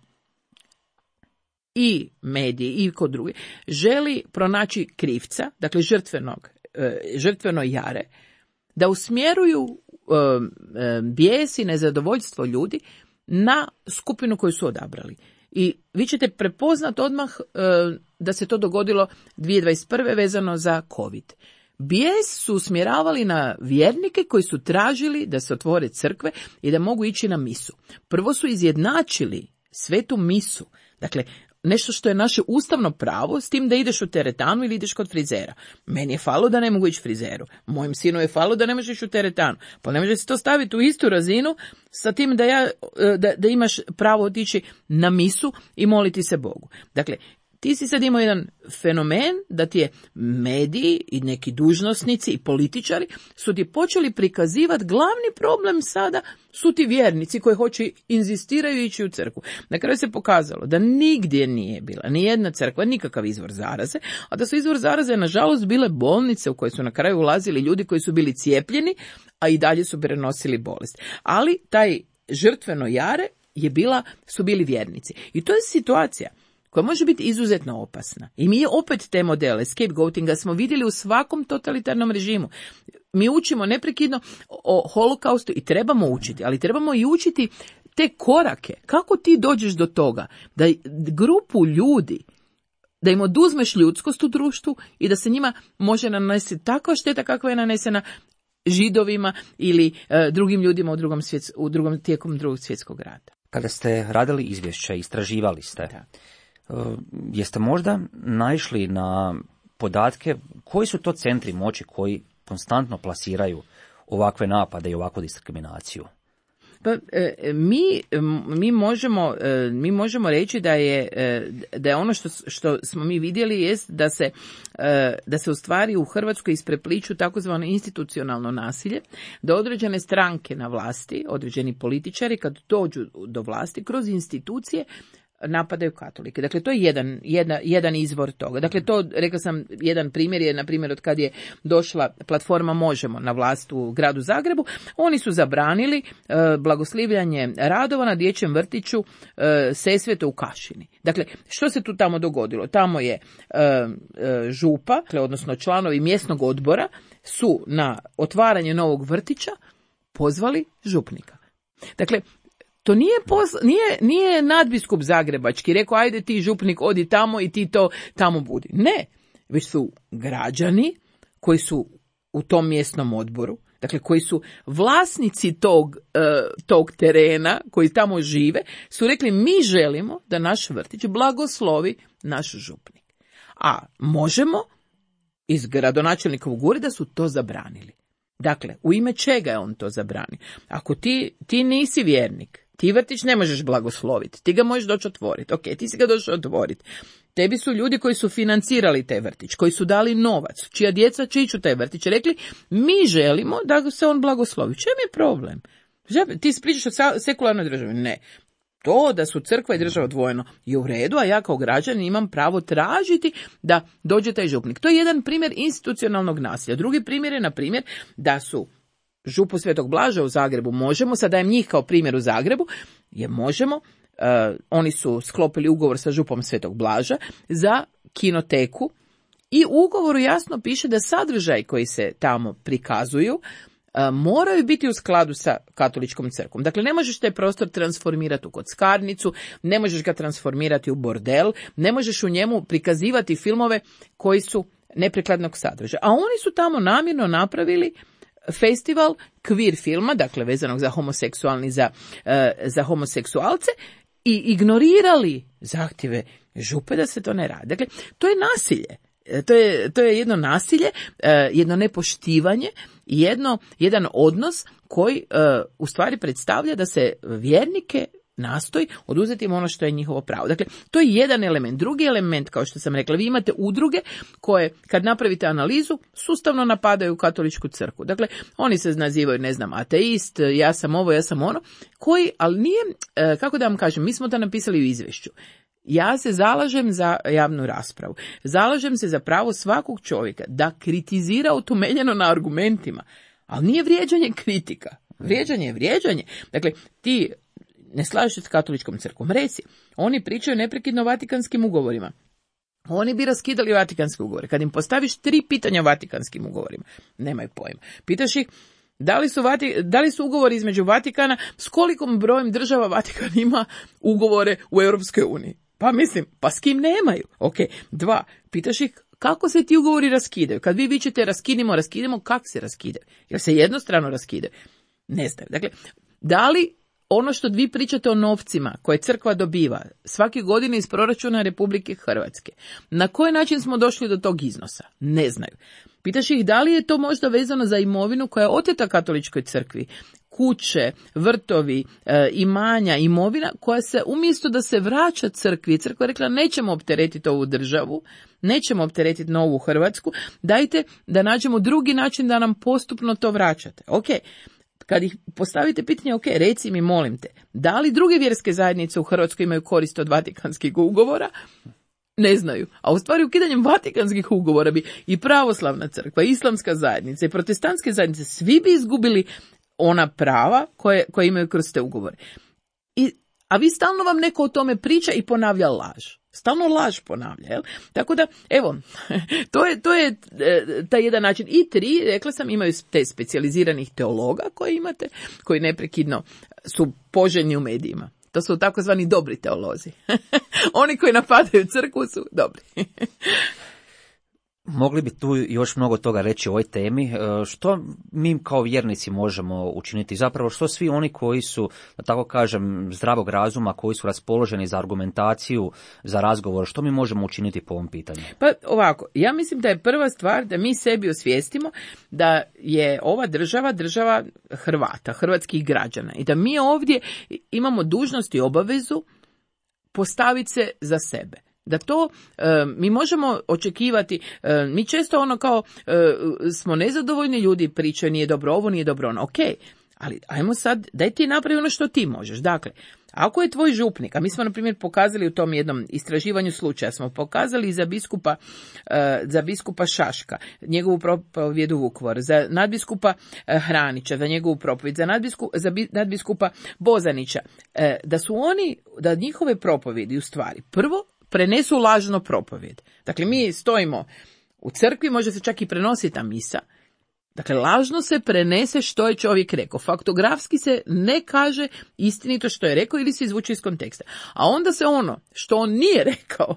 i mediji i kod druge želi pronaći krivca, dakle žrtvenog, žrtveno jare, da usmjeruju bijes i nezadovoljstvo ljudi na skupinu koju su odabrali. I vi ćete prepoznat odmah e, da se to dogodilo dvije tisuće dvadeset prve vezano za COVID. Bijes su usmjeravali na vjernike koji su tražili da se otvore crkve i da mogu ići na misu. Prvo su izjednačili svetu misu, dakle nešto što je naše ustavno pravo, s tim da ideš u teretanu ili ideš kod frizera. Meni je falo da ne mogu ići frizeru. Mojem sinu je falo da ne možeš ići u teretanu. Pa ne može se to staviti u istu razinu sa tim da, ja, da, da imaš pravo otići na misu i moliti se Bogu. Dakle, ti si sad imao jedan fenomen da ti je mediji i neki dužnosnici i političari su ti počeli prikazivati glavni problem sada su ti vjernici koji hoće inzistiraju ići u crkvu. Na kraju se pokazalo da nigdje nije bila ni jedna crkva, nikakav izvor zaraze, a da su izvor zaraze nažalost bile bolnice u koje su na kraju ulazili ljudi koji su bili cijepljeni, a i dalje su prenosili bolest. Ali taj žrtveno jare je bila, su bili vjernici. I to je situacija koja može biti izuzetno opasna. I mi opet te modele scapegoatinga smo vidjeli u svakom totalitarnom režimu. Mi učimo neprekidno o holokaustu i trebamo učiti, ali trebamo i učiti te korake. Kako ti dođeš do toga da grupu ljudi, da im oduzmeš ljudskost u društvu i da se njima može nanesiti takva šteta kakva je nanesena Židovima ili e, drugim ljudima u drugom, svjets, u drugom tijekom drugog svjetskog rata. Kada ste radili izvješće, istraživali ste, Da. jeste možda naišli na podatke koji su to centri moći koji konstantno plasiraju ovakve napade i ovakvu diskriminaciju? Pa, e, mi, mi, možemo, e, mi možemo reći da je, e, da je ono što, što smo mi vidjeli jest da se, e, da se u stvari u Hrvatskoj isprepliču takozvano institucionalno nasilje, da određene stranke na vlasti, određeni političari kad dođu do vlasti kroz institucije napadaju katolike. Dakle, to je jedan, jedna, jedan izvor toga. Dakle, to, rekla sam, jedan primjer je, na primjer, od kad je došla platforma Možemo na vlast u gradu Zagrebu, oni su zabranili e, blagoslivljanje radova na dječjem vrtiću e, Sesveto u Kašini. Dakle, što se tu tamo dogodilo? Tamo je e, e, župa, odnosno članovi mjesnog odbora, su na otvaranje novog vrtića pozvali župnika. Dakle, to nije, posl- nije, nije nadbiskup zagrebački rekao ajde ti župnik odi tamo i ti to tamo budi. Ne, već su građani koji su u tom mjesnom odboru, dakle koji su vlasnici tog, uh, tog terena, koji tamo žive, su rekli mi želimo da naš vrtić blagoslovi naš župnik. A Možemo iz gradonačelnikovog ureda su to zabranili. Dakle, u ime čega je on to zabranio? Ako ti, ti nisi vjernik, ti vrtić ne možeš blagosloviti, ti ga možeš doći otvoriti. Ok, ti si ga došao otvoriti. Tebi su ljudi koji su financirali taj vrtić, koji su dali novac, čija djeca će ići u taj vrtić, rekli mi želimo da se on blagoslovi. Čem je problem? Ti pričaš o sekularnoj državi? Ne. To da su crkva i država odvojeno je u redu, a ja kao građanin imam pravo tražiti da dođe taj župnik. To je jedan primjer institucionalnog nasilja. Drugi primjer je, na primjer, da su župu Svetog Blaža u Zagrebu Možemo, sad dajem njih kao primjer u Zagrebu, je Možemo, uh, oni su sklopili ugovor sa župom Svetog Blaža za kinoteku i u ugovoru jasno piše da sadržaj koji se tamo prikazuju moraju biti u skladu sa katoličkom crkvom. Dakle, ne možeš taj prostor transformirati u kockarnicu, ne možeš ga transformirati u bordel, ne možeš u njemu prikazivati filmove koji su neprikladnog sadržaja. A oni su tamo namjerno napravili festival queer filma, dakle vezanog za homoseksualni, za, za homoseksualce, i ignorirali zahtjeve župe da se to ne radi. Dakle, to je nasilje. To je, to je jedno nasilje, jedno nepoštivanje, jedno, jedan odnos koji u stvari predstavlja da se vjernike nastoji oduzeti im ono što je njihovo pravo. Dakle, to je jedan element. Drugi element, kao što sam rekla, vi imate udruge koje, kad napravite analizu, sustavno napadaju katoličku crkvu. Dakle, oni se nazivaju, ne znam, ateist, ja sam ovo, ja sam ono, koji, ali nije, kako da vam kažem, mi smo to napisali u izvješću. Ja se zalažem za javnu raspravu. Zalažem se za pravo svakog čovjeka da kritizira utemeljeno na argumentima. Ali nije vrijeđanje kritika. Vrijeđanje je vrijeđanje. Dakle, ti ne slažeš se s katoličkom crkvom. Reci, oni pričaju neprekidno o Vatikanskim ugovorima. Oni bi raskidali Vatikanske ugovore. Kad im postaviš tri pitanja o Vatikanskim ugovorima, nemaju pojma. Pitaš ih, Da li, su Vati, da li su ugovori između Vatikana, s kolikom brojem država Vatikan ima ugovore u Europskoj uniji? Pa mislim, pa s kim nemaju? Ok, dva, pitaš ih kako se ti ugovori raskidaju? Kad vi vičete raskidimo, raskidimo, kako se raskidaju? Jer se jednostrano raskidaju? Ne znaju. Dakle, da li ono što vi pričate o novcima koje crkva dobiva svake godine iz proračuna Republike Hrvatske, na koji način smo došli do tog iznosa? Ne znaju. Pitaš ih da li je to možda vezano za imovinu koja je oteta katoličkoj crkvi, kuće, vrtovi, e, imanja, imovina koja se umjesto da se vraća crkvi, crkva je rekla nećemo opteretiti ovu državu, nećemo opteretiti novu Hrvatsku, dajte da nađemo drugi način da nam postupno to vraćate. Ok, kad ih postavite pitanje, ok, reci mi, molim te, da li druge vjerske zajednice u Hrvatskoj imaju korist od Vatikanskih ugovora? Ne znaju. A u stvari ukidanjem Vatikanskih ugovora bi i pravoslavna crkva, i islamska zajednica i protestantske zajednice, svi bi izgubili ona prava koje, koje imaju kroz te ugovore. I, a vi stalno vam neko o tome priča i ponavlja laž. Stalno laž ponavlja, jel? Tako da, evo, to je, to je e, taj jedan način. I tri, rekla sam, imaju te specijaliziranih teologa koje imate, koji neprekidno su poželjni u medijima. To su takozvani dobri teolozi. Oni koji napadaju crkvu su dobri. Mogli bi tu još mnogo toga reći o ovoj temi. Što mi kao vjernici možemo učiniti? Zapravo što svi oni koji su, da tako kažem, zdravog razuma, koji su raspoloženi za argumentaciju, za razgovor, što mi možemo učiniti po ovom pitanju? Pa ovako, ja mislim da je prva stvar da mi sebi osvijestimo da je ova država država Hrvata, hrvatskih građana i da mi ovdje imamo dužnost i obavezu postaviti se za sebe. Da to e, mi možemo očekivati, e, mi često ono kao e, smo nezadovoljni, ljudi pričaju nije dobro ovo, nije dobro ono, ok, ali ajmo sad, daj ti napravi ono što ti možeš. Dakle, ako je tvoj župnik, a mi smo na primjer pokazali u tom jednom istraživanju slučaja, smo pokazali za biskupa, e, za biskupa Šaška, njegovu propovjed u Vukovaru, za nadbiskupa e, Hranića, za njegovu propovjed, za, nadbisku, za bi, nadbiskupa Bozanića, e, da su oni, da njihove propovjedi u stvari, prvo, prenesu lažno propovjed. Dakle, mi stojimo u crkvi, može se čak i prenositi ta misa. Dakle, lažno se prenese što je čovjek rekao. Faktografski se ne kaže istinito što je rekao ili se izvuče iz konteksta. A onda se ono što on nije rekao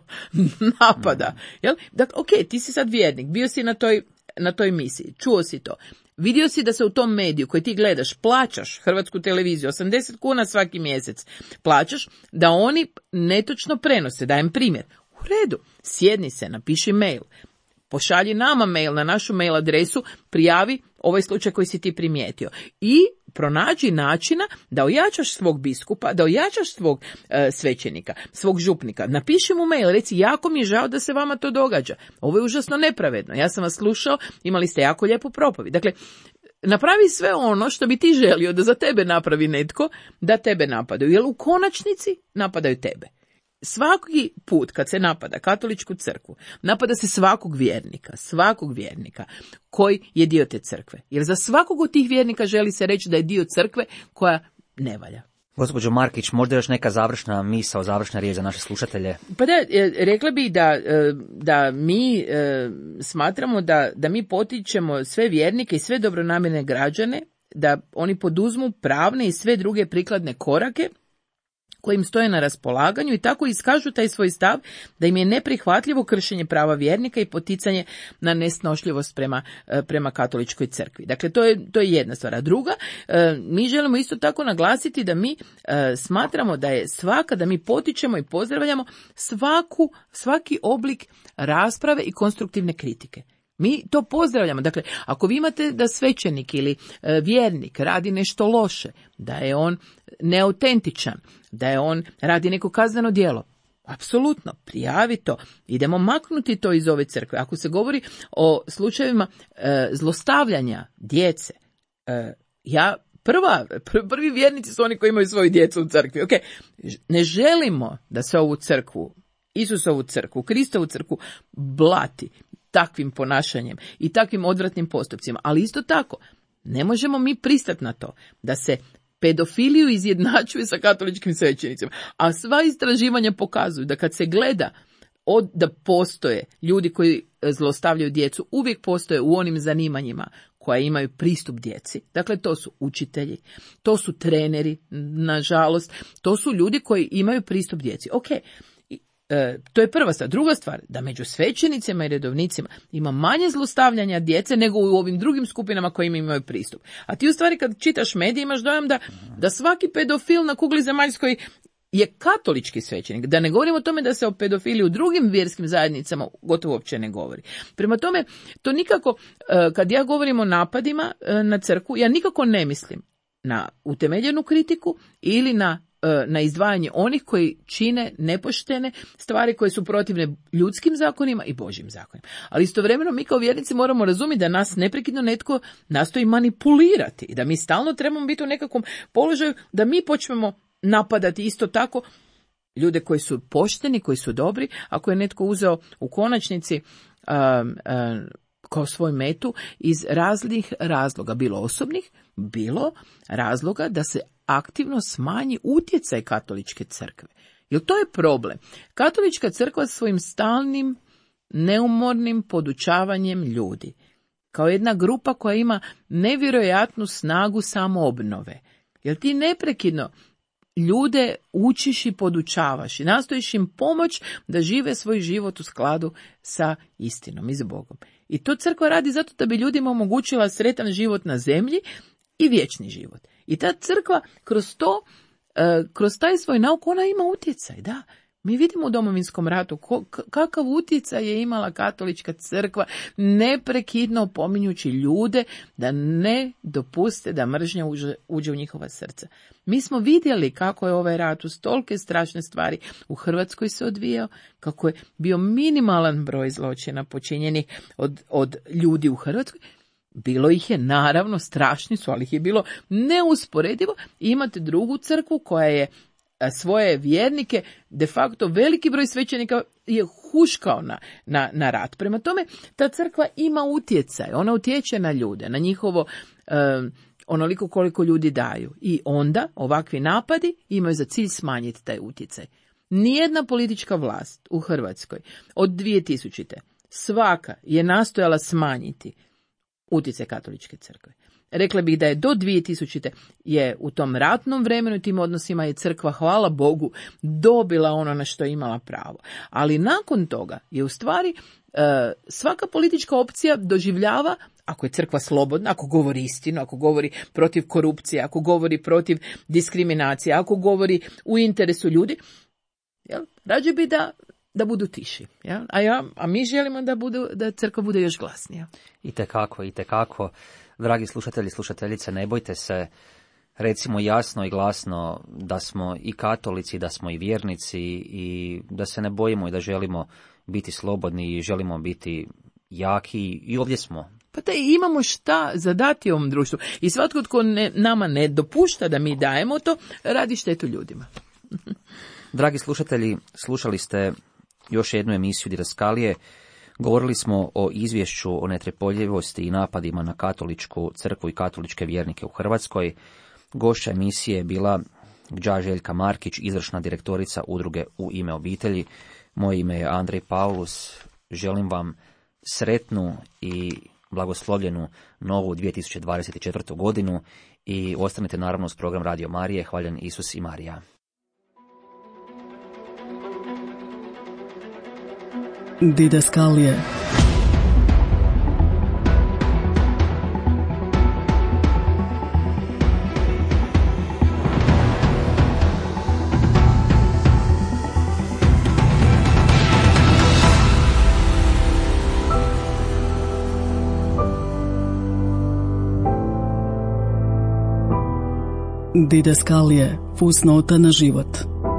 napada. Jel? Dakle, ok, ti si sad vjernik, bio si na toj, na toj misiji, čuo si to. Vidio si da se u tom mediju koji ti gledaš, plaćaš Hrvatsku televiziju, osamdeset kuna svaki mjesec, plaćaš da oni netočno prenose. Dajem primjer. U redu, sjedni se, napiši mail, pošalji nama mail na našu mail adresu, prijavi ovaj slučaj koji si ti primijetio i pronađi načina da ojačaš svog biskupa, da ojačaš svog e, svećenika, svog župnika. Napiši mu mail, reci jako mi je žao da se vama to događa. Ovo je užasno nepravedno. Ja sam vas slušao, imali ste jako lijepu propovijed. Dakle, napravi sve ono što bi ti želio da za tebe napravi netko, da tebe napadaju. Jer u konačnici napadaju tebe. Svaki put kad se napada katoličku crkvu, napada se svakog vjernika, svakog vjernika koji je dio te crkve. Jer za svakog od tih vjernika želi se reći da je dio crkve koja ne valja. Gospođo Markić, možda još neka završna misao, završna riječ za naše slušatelje? Pa da, rekla bih da, da mi smatramo da, da mi potičemo sve vjernike i sve dobronamjerne građane da oni poduzmu pravne i sve druge prikladne korake koji im stoje na raspolaganju i tako iskažu taj svoj stav da im je neprihvatljivo kršenje prava vjernika i poticanje na nesnošljivost prema, prema katoličkoj crkvi. Dakle, to je, to je jedna stvar. A druga, mi želimo isto tako naglasiti da mi smatramo da je svaka, da mi potičemo i pozdravljamo svaku, svaki oblik rasprave i konstruktivne kritike. Mi to pozdravljamo. Dakle, ako vi imate da svećenik ili e, vjernik radi nešto loše, da je on neautentičan, da je on radi neko kazneno djelo, apsolutno, prijavi to. Idemo maknuti to iz ove crkve. Ako se govori o slučajevima e, zlostavljanja djece, e, ja prva, pr- prvi vjernici su oni koji imaju svoju djecu u crkvi. Okay. Ne želimo da se ovu crkvu, Isusovu crkvu, Kristovu crkvu blati takvim ponašanjem i takvim odvratnim postupcima. Ali isto tako, ne možemo mi pristati na to da se pedofiliju izjednačuje sa katoličkim svećenicima. A sva istraživanja pokazuju da kad se gleda od, da postoje ljudi koji zlostavljaju djecu, uvijek postoje u onim zanimanjima koja imaju pristup djeci. Dakle, to su učitelji, to su treneri, nažalost, to su ljudi koji imaju pristup djeci. Ok, E, to je prva stvar. Druga stvar, da među svećenicima i redovnicima ima manje zlostavljanja djece nego u ovim drugim skupinama kojima imaju pristup. A ti u stvari kad čitaš medije imaš dojam da, da svaki pedofil na kugli zemaljskoj je katolički svećenik. Da ne govorimo o tome da se o pedofiliji u drugim vjerskim zajednicama gotovo uopće ne govori. Prema tome, to nikako, kad ja govorim o napadima na crkvu, ja nikako ne mislim na utemeljenu kritiku ili na na izdvajanje onih koji čine nepoštene stvari koje su protivne ljudskim zakonima i Božjim zakonima. Ali istovremeno mi kao vjernici moramo razumjeti da nas neprekidno netko nastoji manipulirati i da mi stalno trebamo biti u nekakvom položaju da mi počnemo napadati isto tako ljude koji su pošteni, koji su dobri, ako je netko uzeo u konačnici um, um, kao svoj metu iz raznih razloga, bilo osobnih, bilo razloga da se aktivno smanji utjecaj katoličke crkve. Jer to je problem. Katolička crkva svojim stalnim, neumornim podučavanjem ljudi, kao jedna grupa koja ima nevjerojatnu snagu samoobnove. Jer ti neprekidno ljude učiš i podučavaš i nastojiš im pomoć da žive svoj život u skladu sa istinom i s Bogom. I to crkva radi zato da bi ljudima omogućila sretan život na zemlji i vječni život. I ta crkva kroz to, kroz taj svoj nauk, ona ima utjecaj, da. Mi vidimo u Domovinskom ratu ko, kakav utjecaj je imala katolička crkva, neprekidno opominjući ljude da ne dopuste da mržnja uđe, uđe u njihova srca. Mi smo vidjeli kako je ovaj rat uz tolike strašne stvari u Hrvatskoj se odvijao, kako je bio minimalan broj zločina počinjenih od, od ljudi u Hrvatskoj. Bilo ih je, naravno, strašni su, ali ih je bilo neusporedivo. I imate drugu crkvu koja je svoje vjernike, de facto veliki broj svećenika je huškao na, na, na rat. Prema tome, ta crkva ima utjecaj, ona utječe na ljude, na njihovo um, onoliko koliko ljudi daju. I onda ovakvi napadi imaju za cilj smanjiti taj utjecaj. Nijedna politička vlast u Hrvatskoj od dvije tisućite svaka je nastojala smanjiti utjecaj katoličke crkve. Rekla bih da je do dvije tisućite je u tom ratnom vremenu i tim odnosima je crkva, hvala Bogu, dobila ono na što je imala pravo. Ali nakon toga je u stvari svaka politička opcija doživljava, ako je crkva slobodna, ako govori istinu, ako govori protiv korupcije, ako govori protiv diskriminacije, ako govori u interesu ljudi, jel, rađe bi da da budu tiši, ja? A, ja, a mi želimo da, budu, da crkva bude još glasnija. Itekako, itekako. Dragi slušatelji, slušateljice, ne bojte se, recimo jasno i glasno da smo i katolici, da smo i vjernici i da se ne bojimo i da želimo biti slobodni i želimo biti jaki i ovdje smo. Pa da imamo šta zadati ovom društvu i svatko tko ne, nama ne dopušta da mi dajemo to, radi štetu ljudima. Dragi slušatelji, slušali ste još jednu emisiju Didaskalije. Govorili smo o izvješću o netrpeljivosti i napadima na katoličku crkvu i katoličke vjernike u Hrvatskoj. Gošća emisije je bila gđa. Željka Markić, izvršna direktorica udruge U ime obitelji. Moje ime je Andrej Paulus. Želim vam sretnu i blagoslovljenu novu dvije tisuće dvadeset četvrtu godinu i ostanite naravno uz program Radio Marije. Hvaljen Isus i Marija. Didaskalije. Didaskalije, fusnota na život.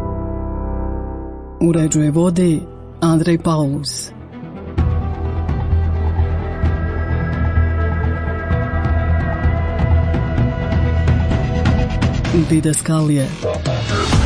Uređuje vodi Andrej Paulus. Didaskalije.